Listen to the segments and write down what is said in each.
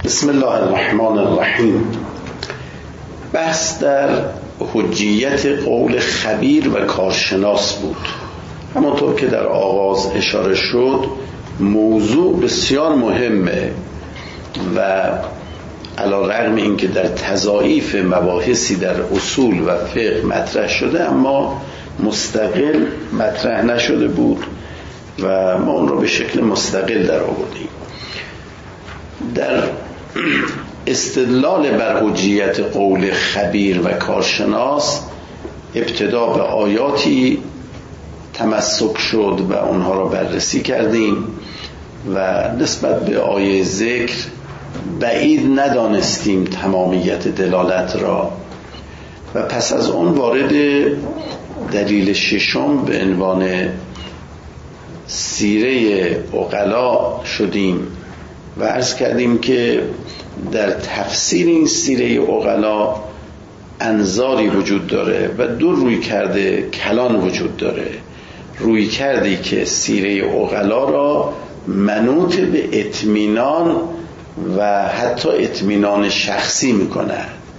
بسم الله الرحمن الرحیم. بحث در حجیت قول خبیر و کارشناس بود. همانطور که در آغاز اشاره شد، موضوع بسیار مهمه و علی رغم اینکه در تضاعیف مباحثی در اصول و فقه مطرح شده، اما مستقل مطرح نشده بود و ما اون رو به شکل مستقل در آوردیم. در استدلال بر حجیت قول خبیر و کارشناس ابتدا به آیاتی تمسک شد و اونها را بررسی کردیم و نسبت به آیه ذکر بعید ندانستیم تمامیت دلالت را و پس از اون وارد دلیل ششم به عنوان سیره عقلا شدیم و عرض کردیم که در تفسیر این سیره عقلا انظاری وجود داره و دو روی کرده کلان وجود داره. روی کردی که سیره عقلا را منوط به اطمینان و حتی اطمینان شخصی میکنه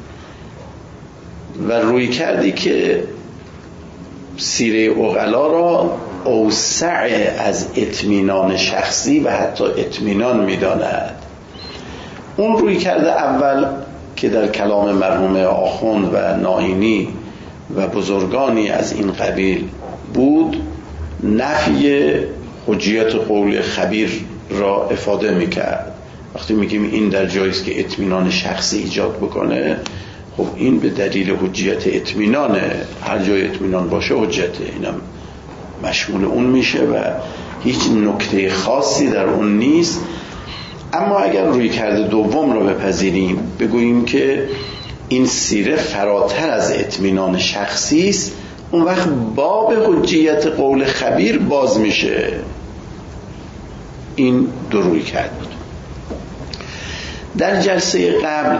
و روی کردی که سیره عقلا را اوسع از اطمینان شخصی و حتی اطمینان میداند. اون روی کرده اول که در کلام مرحوم آخوند و ناینی و بزرگانی از این قبیل بود، نفی حجیت قول خبیر را افاده میکرد. وقتی میگیم این در جاییست که اطمینان شخصی ایجاد بکنه، خب این به دلیل حجیت اطمینانه. هر جای اطمینان باشه حجته، اینم مشمول اون میشه و هیچ نکته خاصی در اون نیست. اما اگر روی کرده دوم رو بپذیریم، بگوییم که این سیره فراتر از اطمینان شخصی است، اون وقت باب حجیت قول خبیر باز میشه. این دو روی کرد بود. در جلسه قبل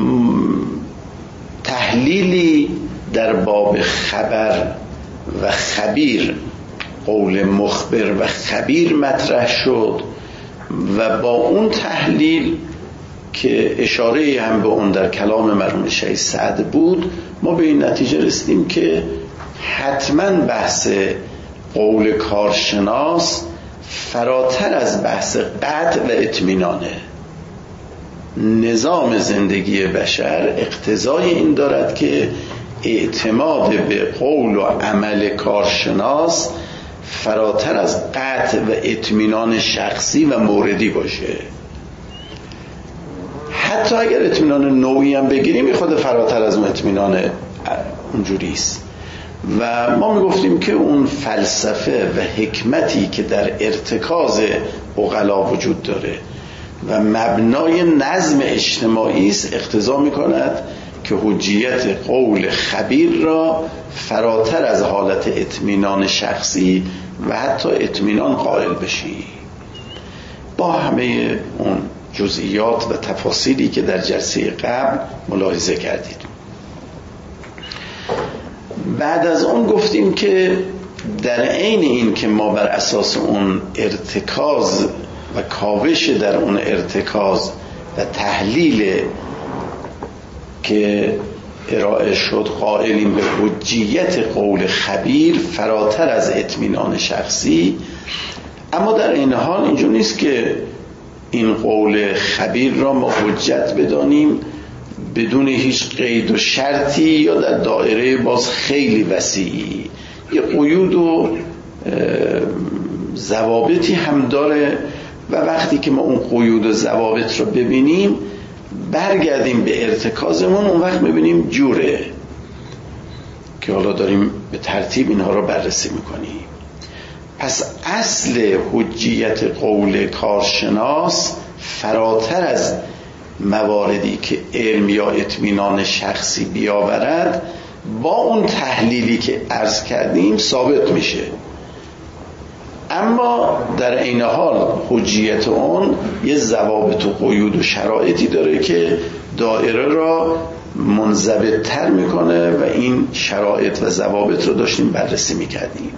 تحلیلی در باب خبر و خبیر، قول مخبر و خبیر مطرح شد و با اون تحلیل که اشاره هم به اون در کلام مرحوم شیخ سعد بود، ما به این نتیجه رسیدیم که حتما بحث قول کارشناس فراتر از بحث قطع و اطمینانه. نظام زندگی بشر اقتضای این دارد که اعتماد به قول و عمل کارشناس فراتر از قطع و اطمینان شخصی و موردی باشه. حتی اگر اطمینان نوعی هم بگیریم، خود فراتر از اطمینان اونجوری است. و ما میگفتیم که اون فلسفه و حکمتی که در ارتکاز عقلا وجود داره و مبنای نظم اجتماعی است، اقتضا میکند که حجیت قول خبیر را فراتر از حالت اطمینان شخصی و حتی اطمینان قائل بشی، با همه اون جزئیات و تفاصیلی که در جلسه قبل ملاحظه کردید. بعد از اون گفتیم که در عین این که ما بر اساس اون ارتکاز و کاوش در اون ارتکاز و تحلیل که ارائه شد قائلیم به حجیت قول خبیر فراتر از اطمینان شخصی، اما در این حال اینجور نیست که این قول خبیر را ما حجت بدانیم بدون هیچ قید و شرطی یا در دایره باز خیلی وسیعی. یه قیود و ضوابطی هم داره و وقتی که ما اون قیود و ضوابط رو ببینیم، برگردیم به ارتکازمون، اون وقت میبینیم جوره که حالا داریم به ترتیب اینها رو بررسی میکنیم. پس اصل حجیت قول کارشناس فراتر از مواردی که علم یا اطمینان شخصی بیاورد، با اون تحلیلی که عرض کردیم ثابت میشه. اما در عین حال حجیت اون یه ضوابط و قیود و شرایطی داره که دایره را منضبط‌تر میکنه و این شرایط و ضوابط رو داشتیم بررسی میکردیم.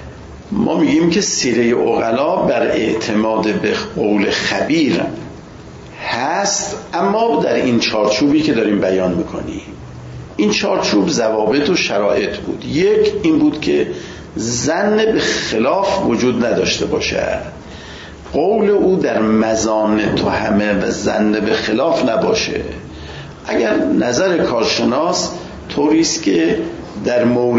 ما میگیم که سیره عقلا بر اعتماد به قول خبیر هست، اما در این چارچوبی که داریم بیان میکنیم. این چارچوب ضوابط و شرایط بود. یک این بود که ظن به خلاف وجود نداشته باشد، قول او در مزان تهمه و ظن به خلاف نباشه. اگر نظر کارشناس طوری است که در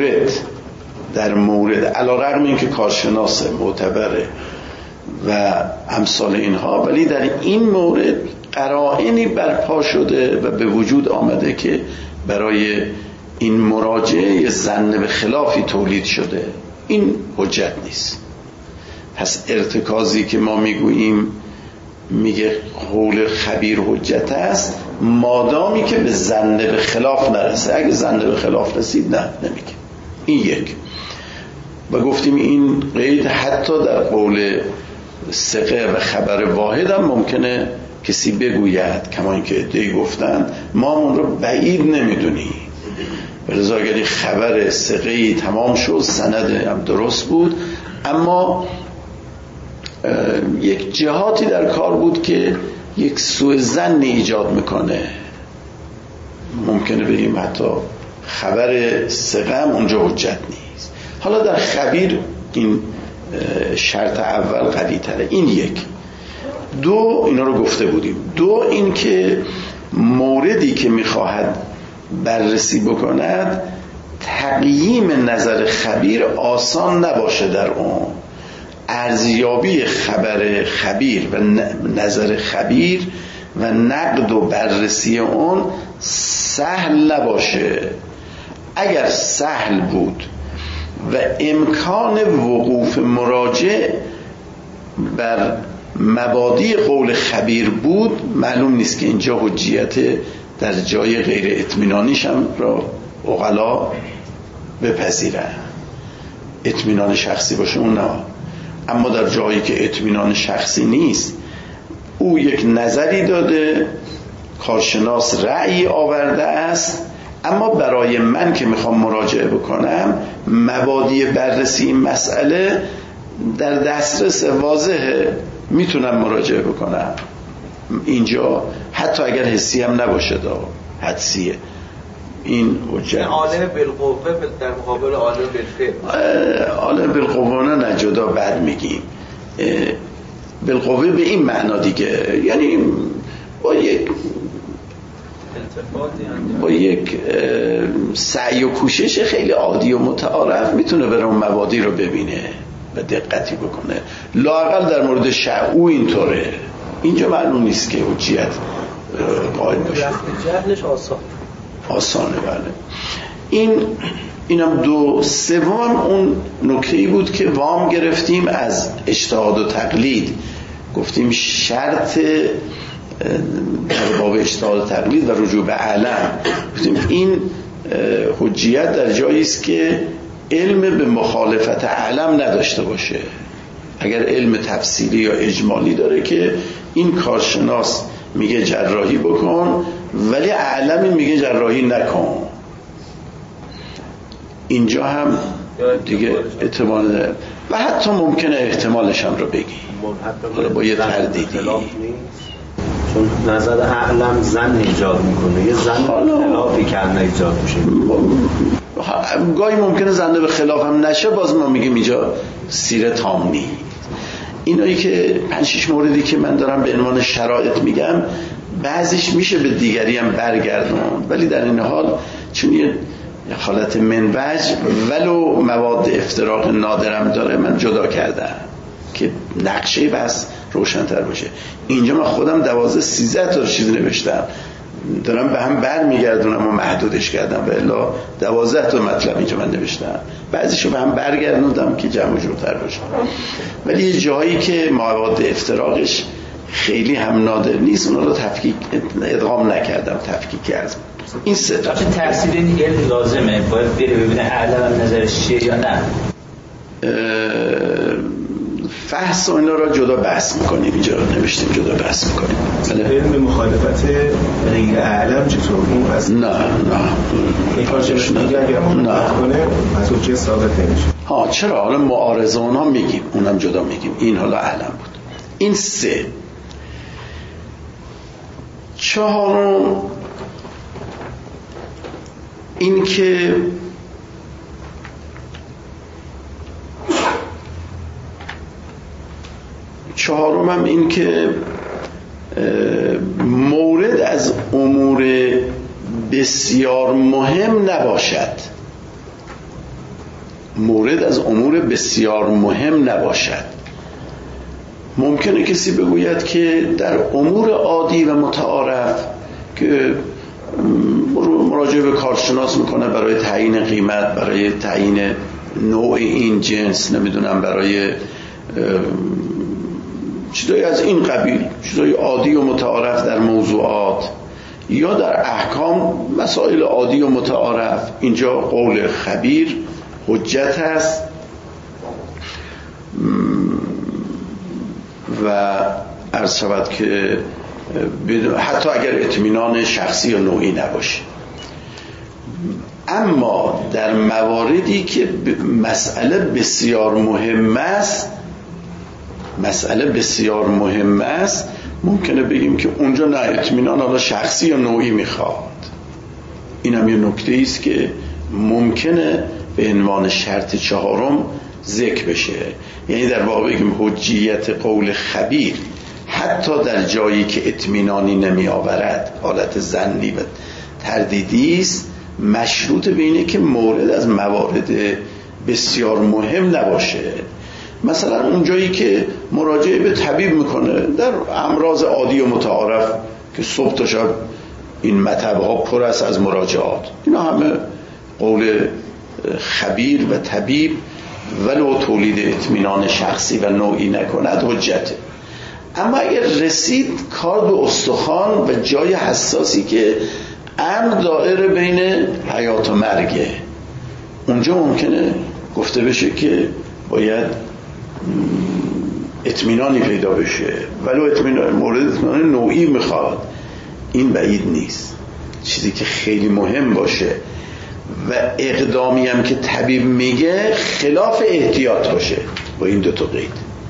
مورد علیرغم اینکه کارشناس معتبره و امثال اینها، ولی در این مورد قرائنی برپا شده و به وجود آمده که برای این مراجعه ظن به خلافی تولید شده، این حجت نیست. پس ارتکازی که ما میگوییم میگه قول خبیر حجت است مادامی که به ظن به خلاف نرسه. اگه ظن به خلاف رسید نه، نمیگه. این یک. و گفتیم این قید حتی در قول ثقه و خبر واحد هم ممکنه کسی بگوید، کما اینکه ادعی گفتن ما اون رو بعید نمیدونی. ولذا اگر خبر ثقه‌ای تمام شد، سند هم درست بود، اما یک جهاتی در کار بود که یک سوء ظن ایجاد میکنه. ممکنه بگیم حتی خبر ثقه هم اونجا حجت نیست. حالا در خبیر این شرط اول قوی تره. این یک. دو، اینا رو گفته بودیم. دو، این که موردی که میخواهد بررسی بکند تقییم نظر خبیر آسان نباشه. در اون ارزیابی خبر خبیر و نظر خبیر و نقد و بررسی اون سهل نباشه. اگر سهل بود و امکان وقوف مراجع بر مبادی قول خبیر بود، معلوم نیست که اینجا حجیت در جای غیر اطمینانیش هم را عقلا بپذیرن. اطمینان شخصی باشه اون نه، اما در جایی که اطمینان شخصی نیست، او یک نظری داده، کارشناس رأی آورده است، اما برای من که میخوام مراجعه بکنم مبادی بررسی این مسئله در دسترس واضحه، میتونم مراجعه بکنم. اینجا حتی اگر حسی هم نباشه، حدسیه. این حجت عالم بالقوه در مقابل عالم بالفعل. عالم بالقوه نه جدا بعد میگیم. بالقوه به این معنا دیگه، یعنی با یک سعی و کوشش خیلی عادی و متعارف میتونه بره اون مبادی رو ببینه و دقتی بکنه. لااقل در مورد او اینطوره. اینجا معلوم نیست که حجیت قائل باشه. جهلش آسانه. بله. اینم دو. سوم اون نکته‌ای بود که وام گرفتیم از اجتهاد و تقلید. گفتیم شرط در باب اجتهاد و تقلید و رجوع به علم، گفتیم این حجیت در جایی است که علم به مخالفت علم نداشته باشه. اگر علم تفصیلی یا اجمالی داره که این کارشناس میگه جراحی بکن ولی علمی میگه جراحی نکن، اینجا هم دیگه احتمال داره و حتی ممکنه احتمالش هم رو بگی حالا با یه تردیدی، چون نظر علم زن ایجاد میکنه، یه زن خلافی که ایجاد میشه. گاهی ممکنه زنده به خلاف هم نشه، باز ما میگیم اینجا سیره تام نیست. اینایی که 5-6 موردی که من دارم به عنوان شرایط میگم، بعضیش میشه به دیگری هم برگردون، ولی در این حال چون یه حالت منوج ولو مواد افتراق نادرم داره، من جدا کردم که نقشه بس روشن‌تر باشه. اینجا من خودم 12-13 تا چیز نوشتم، دارم به هم برمیگردونم و محدودش کردم، و الا 12 تا مطلب اینجا من نوشتم، بعضیشو به هم برگردوندم که جمع جورتر باشه. ولی یه جایی که مواد افتراقش خیلی هم نادر نیست، اونا رو تفکیک ادغام نکردم، تفکیک کردم. این سه تا تفسیر این علم لازمه، باید بره ببینه علم نظرش چیه یا نه. فحص و اینا را جدا بحث میکنیم، اینجا نوشتیم جدا بحث میکنیم. علم مخالفت غیر علم چطور؟ نه این کارش نگه اگر کنه از اوچه ثابت نمیشه. چرا؟ حالا معارضه اونها میگیم، اونم جدا میگیم. این حالا علم بود. این سه. چهارم این که چهارم این که مورد از امور بسیار مهم نباشد. مورد از امور بسیار مهم نباشد. ممکنه کسی بگوید که در امور عادی و متعارف که مراجعه به کارشناس میکنه برای تعیین قیمت، برای تعیین نوع این جنس، نمیدونم برای چیزایی از این قبیل، چیزایی عادی و متعارف در موضوعات یا در احکام، مسائل عادی و متعارف، اینجا قول خبیر حجت است و عرض شود که حتی اگر اطمینان شخصی و نوعی نباشه. اما در مواردی که مسئله بسیار مهم است ممکنه بگیم که اونجا نه اطمینان حالا شخصی و نوعی میخواد. این هم یه نکته است که ممکنه به عنوان شرط چهارم ذکر بشه. یعنی در واقع بگیم حجیت قول خبیر حتی در جایی که اطمینانی نمی آورد، حالت ظنی و تردیدی است، مشروط به اینه که مورد از موارد بسیار مهم نباشه. مثلا اون جایی که مراجعه به طبیب میکنه در امراض عادی و متعارف که صبح تا شب این مطب‌ها پر است از مراجعات، اینا همه قول خبیر و طبیب ولو تولید اطمینان شخصی و نوعی نکند حجته. اما اگر رسید کار به استخوان و جای حساسی که امر دائره بین حیات و مرگه، اونجا ممکنه گفته بشه که باید اطمینانی پیدا بشه، ولو اطمینان مورد اطمینان نوعی میخواد. این بعید نیست. چیزی که خیلی مهم باشه و اقدامی هم که طبیب میگه خلاف احتیاط باشه، با این دوتا قید.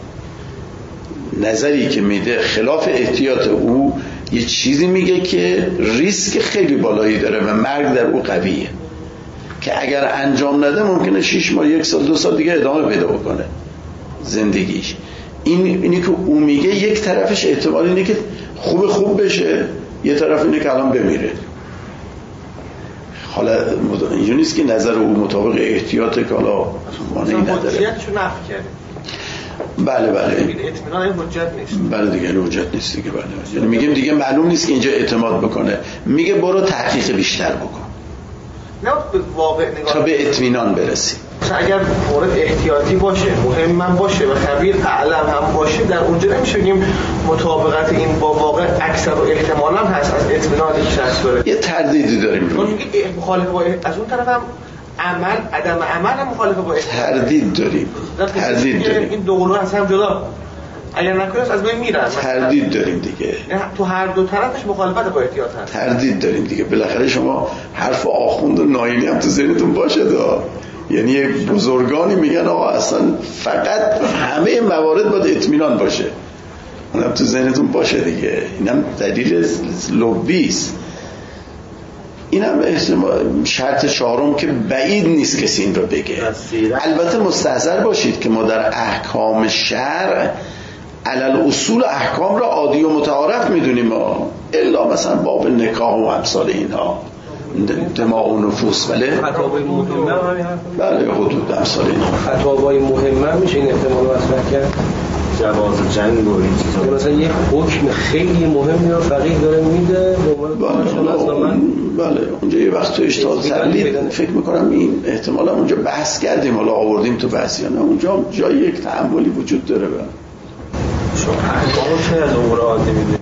نظری که میده خلاف احتیاط، او یه چیزی میگه که ریسک خیلی بالایی داره و مرگ در او قویه، که اگر انجام نده ممکنه 6 ماه 1 سال 2 سال دیگه ادامه پیدا بکنه زندگیش. اینی که او میگه یک طرفش احتمال اینه که خوب بشه، یه طرف اینه که الان بمیره. حالا اینجوری نیست که نظر او مطابق احتیاطه که حالا مانعی نداره. حجیتشو نفی کرده. بله اطمینان این حجت نیست. بله دیگه این حجت نیست دیگه. بله یعنی میگیم دیگه معلوم نیست که اینجا اعتماد بکنه، میگه برو تحقیق بیشتر بکن نه به واقع نگاه تا به اطمینان برسی. اگر مورد احتیاطی باشه، مهم باشه و خبیر اعلم هم باشه، در اونجا نمیشه بگیم مطابقت این با واقع اکثر و احتمال هم هست از اطمینانی که شخص داره. یه تردیدی داریم چون مخالف با از اون طرف هم عدم عمل هم مخالف با تردید داریم. این دو گروه از هم جدا، اگر نکنه از بین میرن. تردید داریم دیگه. تو هر دو طرفش مخالفت با احتیاط هست. تردید داریم دیگه. بالاخره شما حرف آخوند و ناینی هم تو ذهنتون باشه دا. یعنی بزرگانی میگن آقا اصلا فقط همه موارد باید اطمینان باشه، اونم تو ذهنتون باشه دیگه. اینم دلیل لبی است. اینم شرط چهارم که بعید نیست کسی این رو بگه. البته مستحضر باشید که ما در احکام شرع علل اصول احکام را عادی و متعارف میدونیم، الا مثلا باب نکاح و امثال اینها، دماء و نفوس. فتاوای مهمه بله حدود امثال اینها. فتاوای مهمه میشه این احتمال مطرح کرد، جواز جنگ و این چیزا. مثلا یک حکم خیلی مهمی رو فقیه داره میده. بله اونجا یه وقت تو اجتهاد تقلید فکر میکنم این احتمالا اونجا بحث کردیم، حالا آوردیم تو بحث یا نه، اونجا جای یک تأملی وجود داره. شما احکامو چه از امور عادی میدونید؟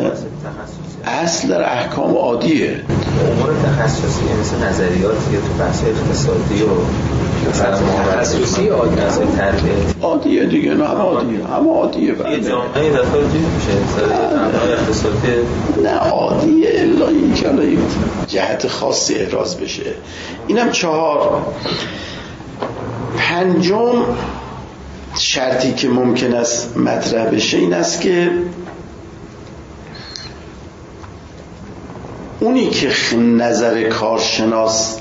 اصل در احکام عادیه. امور تخصصی مثل نظریات یا تو بحث اقتصادی و مثلا تخصصی عادی از تربیت عادیه دیگه. نه همه عادیه. یه جامعه دفعه دید میشه امور اقتصادی نه عادیه الا این که حالا جهت خاصی احراز بشه. اینم 4. 5 شرطی که ممکن است مطرح بشه این است که اونی که نظر کارشناس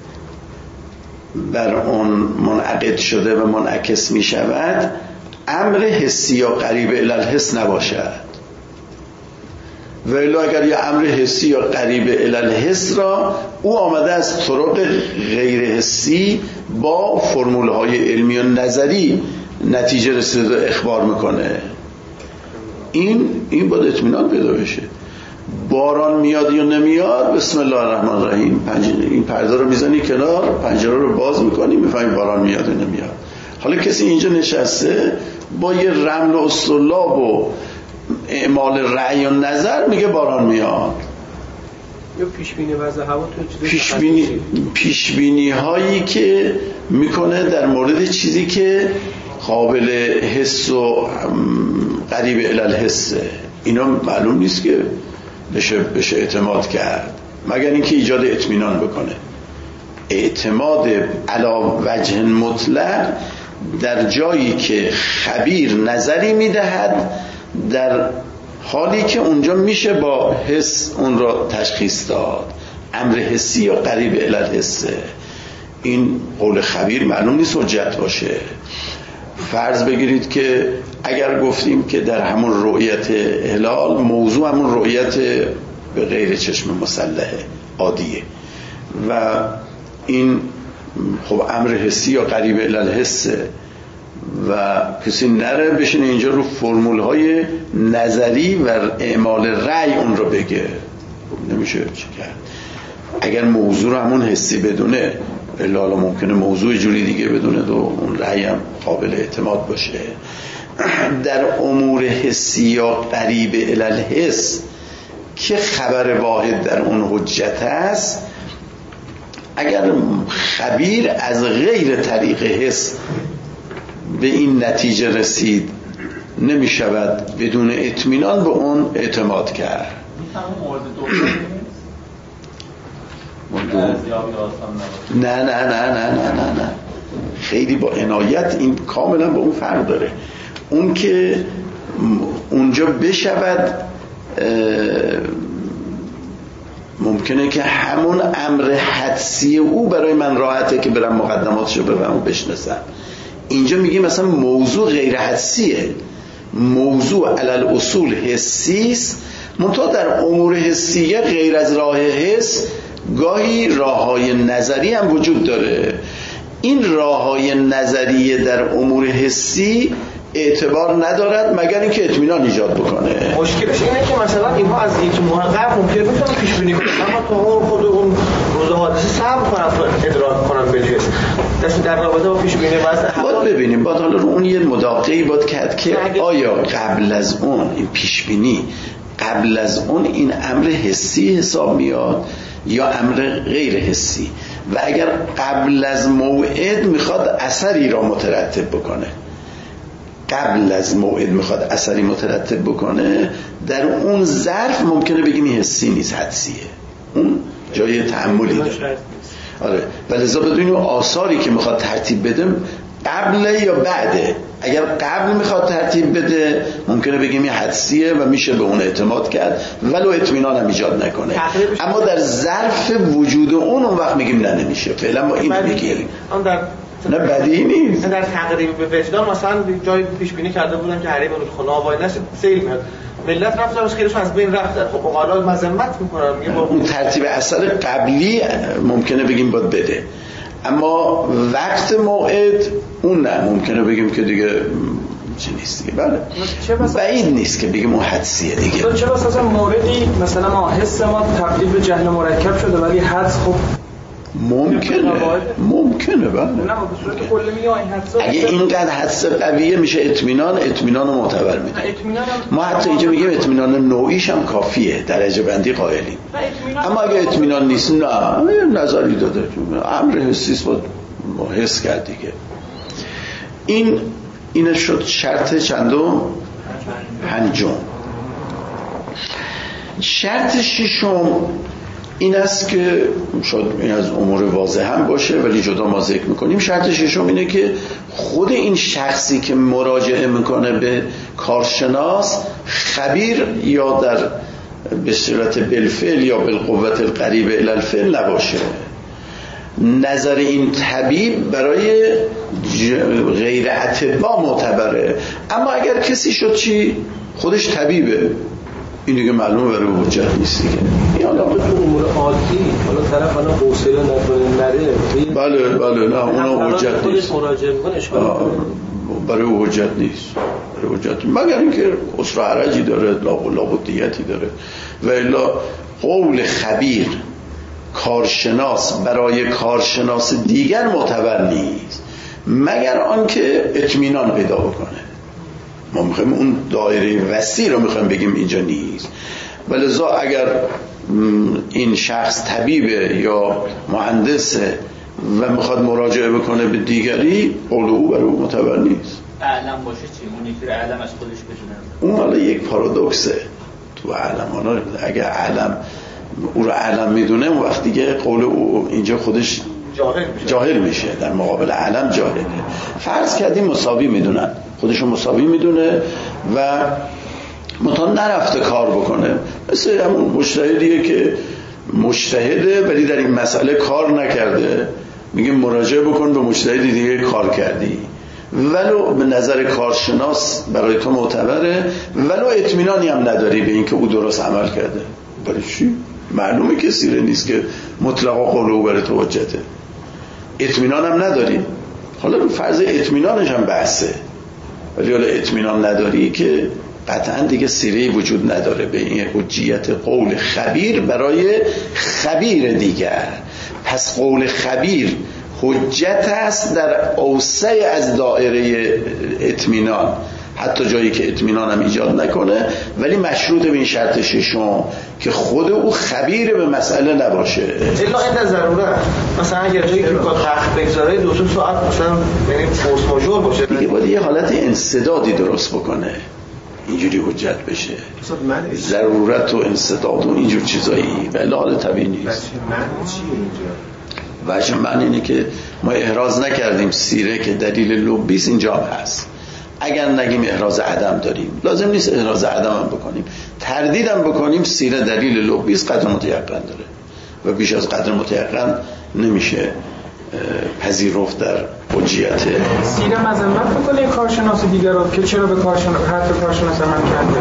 بر اون منعقد شده و منعکس می شود امر حسی یا قریب الی الحس نباشد، ولی اگر یه امر حسی یا قریب الی الحس را او آمده از طرق غیر حسی با فرمول های علمی و نظری نتیجه رسیده و اخبار میکنه، این باید اطمینان پیدا بشه. باران میاد یا نمیاد، بسم الله الرحمن الرحیم، این پرده رو میزنی کنار، پنجره رو باز میکنی، میفهمی باران میاد یا نمیاد. حالا کسی اینجا نشسته با یه رمل و استرلاب و اعمال رأی و نظر میگه باران میاد. یا پیشبینی وضع هوا تو پیشبینی هایی که میکنه در مورد چیزی که قابل حس و قریب الی الحسه، اینا معلوم نیست که بشه اعتماد کرد مگر اینکه ایجاد اطمینان بکنه. اعتماد علی وجه مطلق در جایی که خبیر نظری میدهد در حالی که اونجا میشه با حس اون را تشخیص داد، امر حسی یا قریب الی الحسه. این قول خبیر معلوم نیست حجت باشه. فرض بگیرید که اگر گفتیم که در همون رؤیت هلال موضوع همون رؤیت به غیر چشم مسلحه عادیه و این خب امر حسی یا قریب الی الحسه و کسی نره بشینه اینجا رو فرمول های نظری و اعمال رأی اون رو بگه، نمیشه چی کرد. اگر موضوع رو همون حسی بدونه، الا ممکنه موضوع جوری دیگه بدونه و اون رأی هم قابل اعتماد باشه. در امور حسی یا قریب الی الحس که خبر واحد در اون حجت است، اگر خبیر از غیر طریق حس به این نتیجه رسید نمی شود بدون اطمینان به اون اعتماد کرد. نه خیلی با عنایت، این کاملا با اون فرق داره. اون که اونجا بشود ممکنه که همون امر حدسی او برای من راحته که برم مقدماتشو بفهمم و بشناسم. اینجا میگیم مثلا موضوع غیر حدسیه، موضوع علل اصول حسیست، منتها در امور حسیه غیر از راه حس گاهی راههای نظری هم وجود داره. این راههای نظریه در امور حسی اعتبار ندارد مگر اینکه اطمینان ایجاد بکنه. مشکلش اینه که مثلا اینها از یک محقق ممکنه بتونن پیش بینی کنن، اما تو خود اون روز حادثه صبر کنن تا ادراک کنن به حس. در رابطه با پیش بینی باید ببینیم، باید حالا رو اون یه مداقعی باید کرد که آیا قبل از اون این پیش بینی قبل از اون این امر حسی حساب میاد یا امر غیر حسی، و اگر قبل از موعد میخواد اثری را مترتب بکنه، قبل از موعد میخواد اثری مترتب بکنه، در اون ظرف ممکنه بگیم این حسی نیست، حدسیه، اون جای تأملی داره. آره، ولذا بدونیم آثاری که میخواد ترتیب بده قبل یا بعده. اگر قبل میخواد ترتیب بده ممکنه بگیم این حدسیه و میشه به اون اعتماد کرد ولو اطمینان هم ایجاد نکنه، اما در ظرف وجود اون وقت میگیم نه نمیشه. فعلا ما این میگیم نه بدیهی نیست. در تقریب به وجدان مثلا جای پیش بینی کرده بودن که حریم رودخانه آبای نشه سیل میاد، ملت رفتن از خیرشون از بین رفتن، خب اوقات مذمت میکنن، میگه اون ترتیب اثر قبلی ممکنه بگیم باید بده، اما وقت موعد اون نه، ممکنه بگیم که دیگه چی نیست دیگه. بله بعید نیست که بگیم اون حدسیه دیگه. چرا اساسا موردی مثلا ما حس ما تبدیل به جهل مرکب شده ولی حدس خب ممکنه بله. اگه اینقدر حدس قویه میشه اطمینان رو معتبر میده. ما حتی اینجا میگیم اطمینان نوعیش هم کافیه، درجه بندی قائلیم. اما اگه اطمینان نیست نه نظری داده، امر حسیست باید حس کرد دیگه. این شد شرط چندم؟ پنجم. شرط ششم این است که شاید این از امور واضح هم باشه ولی جدا ما ذکر میکنیم. شرط ششم اینه که خود این شخصی که مراجعه میکنه به کارشناس خبیر یا در به صورت بالفعل یا بالقوت القریبه الی الفعل نباشه. نظر این طبیب برای غیر اطباء معتبره، اما اگر کسی شد چی؟ خودش طبیبه، این دیگه معلومه برای حجت نیست دیگه. حالا تو امور عادی حالا طرف حالا حوصله نکنه نره، بله نه اونو حجت نیست، مراجعه میکنه اشکال برای حجت نیست، برای حجت مگر اینکه اسر حرجی داره، لابدیتی داره. و الا قول خبیر کارشناس برای کارشناس دیگر معتبر نیست مگر آنکه اطمینان پیدا بکنه. ما میخوایم اون دایره وسیع رو میخوایم بگیم اینجا نیست. ولذا اگر این شخص طبیبه یا مهندسه و میخواد مراجعه بکنه به دیگری، قول او برای او معتبر نیست. اعلم باشه چی؟ اون یکی اعلم از خودش بدونه. اون حالا یک پارادوکسه تو علمانا. اگر علم او رو علم میدونه، اون وقت دیگه قول او اینجا خودش جاهل میشه، در مقابل علم جاهله. فرض کردیم مساوی میدونن، خودشو مساوی میدونه و متان نرفته کار بکنه، مثل همون مجتهدیه که مجتهده ولی در این مسئله کار نکرده، میگه مراجعه بکن به مجتهدی دیگه کار کردی، ولو به نظر کارشناس برای تو معتبره، ولو اطمینانی هم نداری به اینکه او درست عمل کرده. برای چی؟ معلومه که سیره نیست که مطلقا قول او برای تو حجته، اطمینان هم نداری. حالا رو فرض اطمینانش هم بحثه، ولی حالا اطمینان نداری که قطعا دیگه سیره‌ای وجود نداره به این حجیت قول خبیر برای خبیر دیگر. پس قول خبیر حجت است در اوسع از دایره اطمینان، حتی جایی که اطمینان هم ایجاد نکنه، ولی مشروط به این شرط ششم که خود او خبیر به مسئله نباشه. الا این ضروره، مثلا اگر جایی که با تخت بگذاره 2 ساعت مثلا یعنی فورس ماژور باشه، دیگه باید یه حالت انسدادی درست بکنه اینجوری حجت بشه. ضرورت و انسداد و اینجور چیزایی ولی حال طبیعی نیست. معنی چیه اینجا؟ وجه معنی اینه که ما احراز نکردیم سیره که دلیل لبیس اینجا هست. اگر نگیم احراز عدم داریم، لازم نیست احراز عدم هم بکنیم، تردیدم بکنیم، سیره دلیل لبیس قدر متیقن داره و بیش از قدر متیقن نمیشه پذیرفت در حجیت. سیره مذمت بکنه کارشناس دیگر رو که چرا به حرف کارشناس عمل کرده.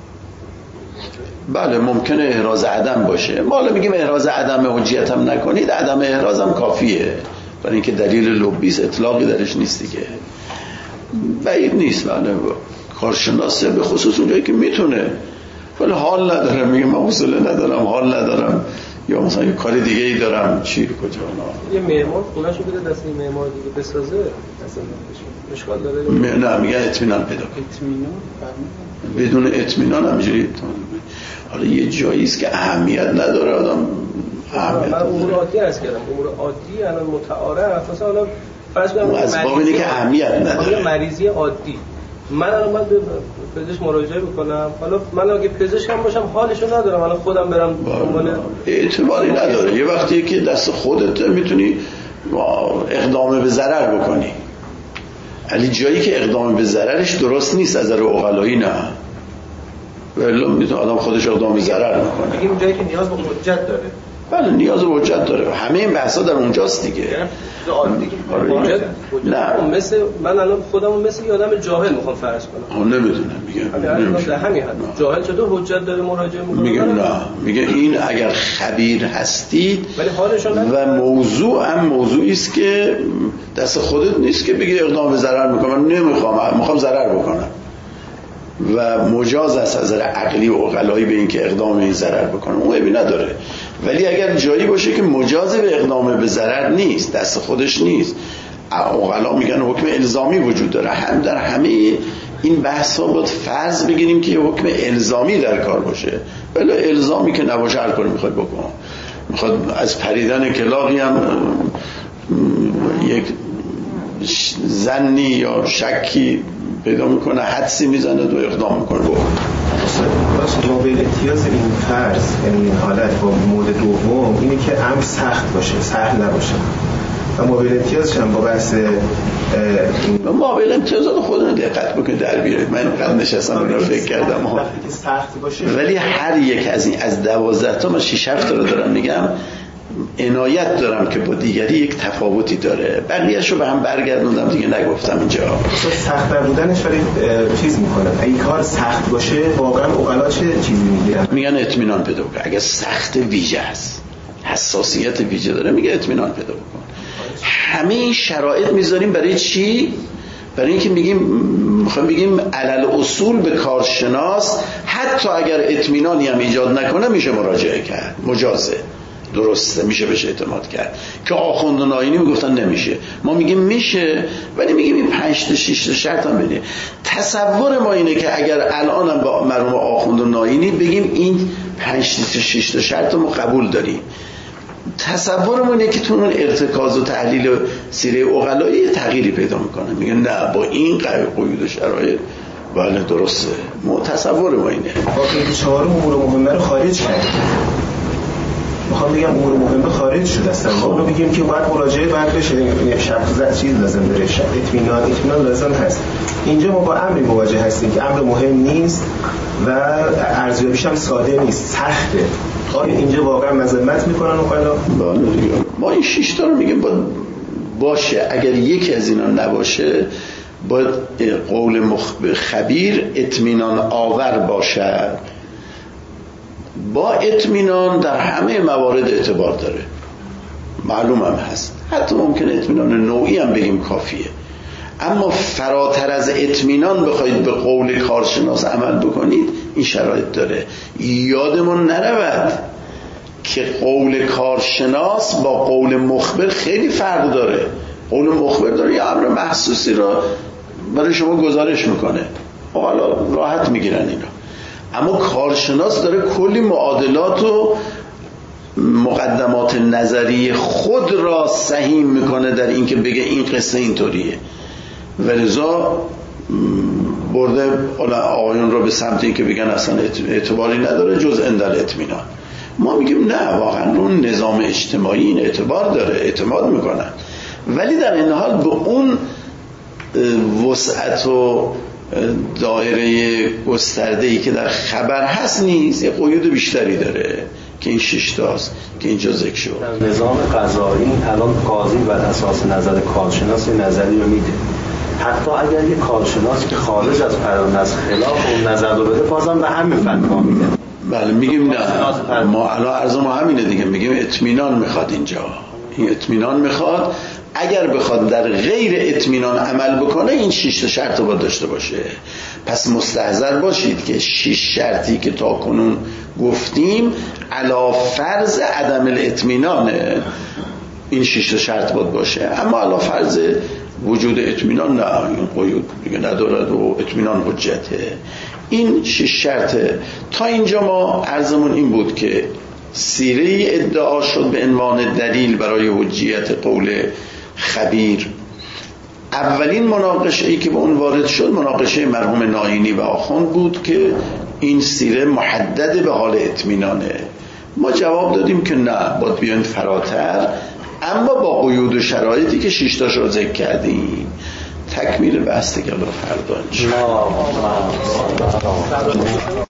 بله ممکنه احراز عدم باشه، ما حالا میگیم احراز عدم حجیت هم نکنید، عدم احراز هم کافیه برای اینکه دلیل لبیس اطلاقی درش نیست دیگه. بعید نیست بله کارشناس به خصوص اونجایی که میتونه، ولی حال نداره، میگه من حوصله ندارم، حال ندارم، یا مثلا یه کار دیگه ای دارم، چی کجا یه معمار خونه‌شو بده دست این معمار دیگه بسازه، اصلا اشکال داره؟ نه میگن اطمینان پیدا کن. اطمینان بدون اطمینان همینجوری. حالا یه جایی است که اهمیت نداره آدم. من امور عادی عرض کردم، امور عادی الان متعارف، مثلا حالا فرض کنم اسباب اینه که اهمیت نداره. مریضی عادی من الان باید به پزشک مراجعه بکنم، حالا من اگه پزشک هم باشم حالشو ندارم، الان خودم برم دنبال اعتباری نداره. یه وقتی که دست خودت میتونی اقدام به ضرر بکنی، ولی جایی که اقدام به ضررش درست نیست از نظر عقلایی نه، ولی میتونه آدم خودش اقدام به ضرر میکنه. میگیم جایی که نیاز به حجت داره. بله نیاز به حجت داره، همه این بحثا در اونجاست دیگه. حجت نه مثل من الان خودمو مثل یه آدم جاهل میخوام فرض کنم. نمیدونم میگه همین حد جاهل چطور حجت داره مراجعه میکنه؟ میگه نه، میگه این اگر خبیر هستید و موضوع هم موضوعی است که دست خودت نیست که بگی اقدام به ضرر میکنم، من میخوام ضرر بکنم و مجاز است از نظر عقلی و عقلایی به این که اقدام به این ضرر بکنه، اون عیبی نداره. ولی اگر جایی باشه که مجاز به اقدام به ضرر نیست، دست خودش نیست، عقلا میگن حکم الزامی وجود داره. هم در همه این بحث ها باید فرض بگیریم که یه حکم الزامی در کار باشه، ولی الزامی که نباشه هر کاری میخواد بکنه. میخواد از پریدن کلاغی هم یک زنی یا شکی پیدا میکنه، حدسی میزنه و اقدام میکنه. مابل امتیاز این فرض، یعنی این حالت با مورد دوم اینه که امر سخت باشه، سهل نباشه. و مابل امتیازش هم با بحث مابل امتیازات خودتون دقت بکنید در بیارید. من اینقدر نشستم رو فکر کردم وقتی که سخت باشه، ولی هر یک از این از 12 تا من 6 7 تا رو دارم میگم، عنایت دارم که با دیگری یک تفاوتی داره. بقیه‌شو به هم برگردوندم دیگه، نگفتم اینجا سخت بودنش. ولی چیز میکنه اگه کار سخت باشه واقعا عقلا چه چیزی میگیرن؟ میگن اطمینان پیدا کن. اگه سخت ویژه است، حساسیت ویژه داره، میگه اطمینان پیدا کن. همه این شرایط میذاریم برای چی؟ برای اینکه میخوایم بگیم علل اصول به کارشناس حتی اگر اطمینانی هم ایجاد نکنه میشه مراجعه کرد، مجازه، درسته، میشه بهش اعتماد کرد. که آخوندان آیینی میگفتن نمیشه، ما میگیم میشه، ولی میگیم این 5 تا 6 تا شرط هم بده. تصور ما اینه که اگر الان هم با مرحوم آخوندان آیینی بگیم این 5 تا 6 تا شرط ما قبول داریم، تصورمون اینه که تو اون ارتکاز و تحلیل سیره عقلایی تغییری پیدا میکنه. میگن نه با این قید و شرایط بله درسته. تصور ما اینه. با قید 4 امور مهمه رو خارج کرد. میخوام بگم امور مهمه خارج شد اصلا. ما رو بگیم که باید مراجعه بعد بشه، یعنی شرط چیز لازم داره، اطمینان لازم هست. اینجا ما با امری مواجه هستیم که امر مهم نیست و ارزیابیش هم ساده نیست، سخته. آیا اینجا واقعا مذمت میکنن اوقلا؟ بله دیگه. ما این 6 تا رو میگیم باشه. اگر یکی از اینا نباشه باید قول خبیر اطمینان آور باشد. با اطمینان در همه موارد اعتبار داره، معلوم هم هست. حتی ممکنه اطمینان نوعی هم بگیم کافیه. اما فراتر از اطمینان بخواید به قول کارشناس عمل بکنید، این شرایط داره. یادمون نرود که قول کارشناس با قول مخبر خیلی فرق داره. قول مخبر داره یه امر محسوسی را برای شما گزارش میکنه، حالا راحت میگیرن اینا. اما کارشناس داره کلی معادلات و مقدمات نظری خود را سهیم میکنه در اینکه بگه این قصه اینطوریه، ولذا برده آقایون رو به سمت این که بگن اصلا اعتباری نداره جز اندل اطمینان. ما میگیم نه، واقعا اون نظام اجتماعی این اعتبار داره، اعتماد میکنن، ولی در این حال به اون وسعت و دایره گسترده‌ای که در خبر هست نیست، یه قیود بیشتری داره که این 6 تاست که اینجا ذکر شد. نظام قضایی الان قاضی بر اساس نظر کارشناس نظری رو میده، حتی اگر یه کارشناس که خارج از قانون از خلاف اون نظر رو بده بازم به همین فتوا میده. بله میگیم نه، ما الان عرض ما همینه دیگه، میگیم اطمینان میخواد اینجا، این اطمینان میخواد. اگر بخواد در غیر اطمینان عمل بکنه این 6 تا شرط باید داشته باشه. پس مستحضر باشید که 6 شرطی که تا کنون گفتیم علی فرض عدم الاطمینانه، این 6 تا شرط باید باشه. اما علی فرض وجود اطمینان نه، این قیود دیگه ندارد و اطمینان حجته. این 6 شرطه. تا اینجا ما عرضمون این بود که سیره ادعا شد به عنوان دلیل برای حجیت قول خبیر. اولین مناقشه‌ای که به اون وارد شد مناقشه مرحوم ناینی و آخوند بود که این سیره محدد به حال اطمینانه. ما جواب دادیم که نه، باید بیاین فراتر، اما با قیود و شرایطی که 6 تاش رو ذکر کردیم. تکمیل بحث دیگه فردا.